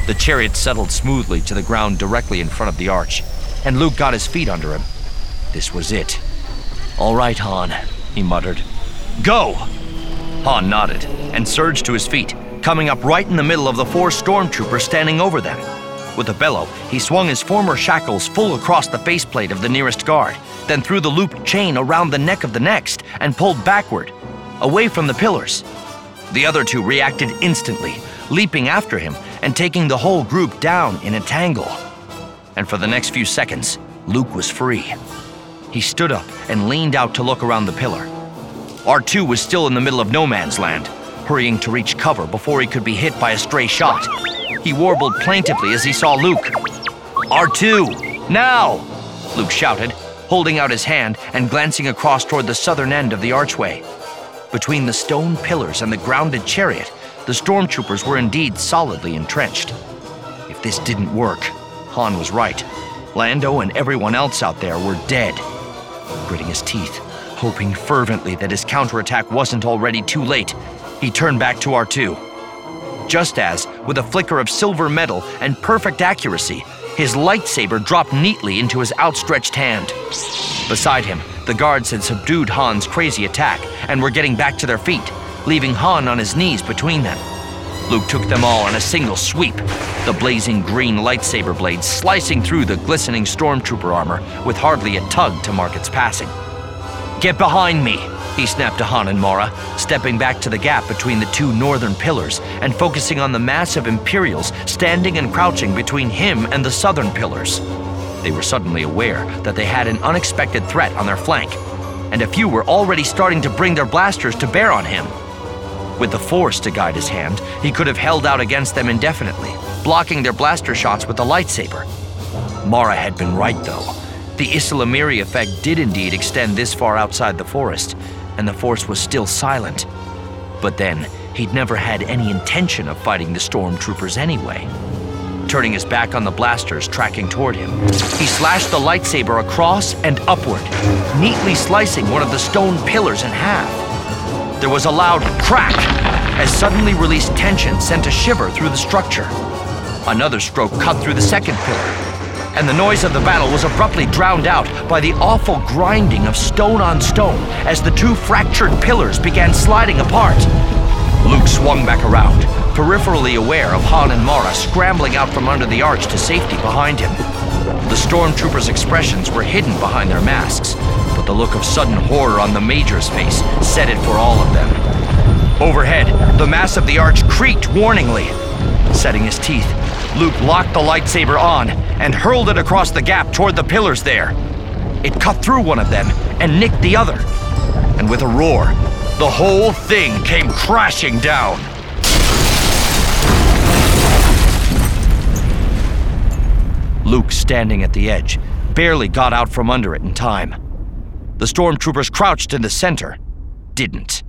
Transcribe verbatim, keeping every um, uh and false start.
The chariot settled smoothly to the ground directly in front of the arch, and Luke got his feet under him. This was it. "All right, Han," he muttered. "Go!" Han nodded and surged to his feet, coming up right in the middle of the four stormtroopers standing over them. With a bellow, he swung his former shackles full across the faceplate of the nearest guard, then threw the looped chain around the neck of the next and pulled backward, away from the pillars. The other two reacted instantly, leaping after him and taking the whole group down in a tangle. And for the next few seconds, Luke was free. He stood up and leaned out to look around the pillar. R two was still in the middle of no man's land, hurrying to reach cover before he could be hit by a stray shot. He warbled plaintively as he saw Luke. "R two, now!" Luke shouted, holding out his hand and glancing across toward the southern end of the archway. Between the stone pillars and the grounded chariot, the stormtroopers were indeed solidly entrenched. If this didn't work, Han was right. Lando and everyone else out there were dead. Gritting his teeth, hoping fervently that his counterattack wasn't already too late, he turned back to R two. Just as, with a flicker of silver metal and perfect accuracy, his lightsaber dropped neatly into his outstretched hand. Beside him, the guards had subdued Han's crazy attack and were getting back to their feet, leaving Han on his knees between them. Luke took them all in a single sweep, the blazing green lightsaber blade slicing through the glistening stormtrooper armor with hardly a tug to mark its passing. "Get behind me," he snapped to Han and Mara, stepping back to the gap between the two northern pillars and focusing on the massive Imperials standing and crouching between him and the southern pillars. They were suddenly aware that they had an unexpected threat on their flank, and a few were already starting to bring their blasters to bear on him. With the Force to guide his hand, he could have held out against them indefinitely, blocking their blaster shots with the lightsaber. Mara had been right, though. The Ysalamiri effect did indeed extend this far outside the forest, and the Force was still silent. But then, he'd never had any intention of fighting the stormtroopers anyway. Turning his back on the blasters tracking toward him, he slashed the lightsaber across and upward, neatly slicing one of the stone pillars in half. There was a loud crack as suddenly released tension sent a shiver through the structure. Another stroke cut through the second pillar, and the noise of the battle was abruptly drowned out by the awful grinding of stone on stone as the two fractured pillars began sliding apart. Luke swung back around, peripherally aware of Han and Mara scrambling out from under the arch to safety behind him. The stormtroopers' expressions were hidden behind their masks, but the look of sudden horror on the Major's face said it for all of them. Overhead, the mass of the arch creaked warningly. Setting his teeth, Luke locked the lightsaber on and hurled it across the gap toward the pillars there. It cut through one of them and nicked the other. And with a roar, the whole thing came crashing down. Luke, standing at the edge, barely got out from under it in time. The stormtroopers crouched in the center didn't.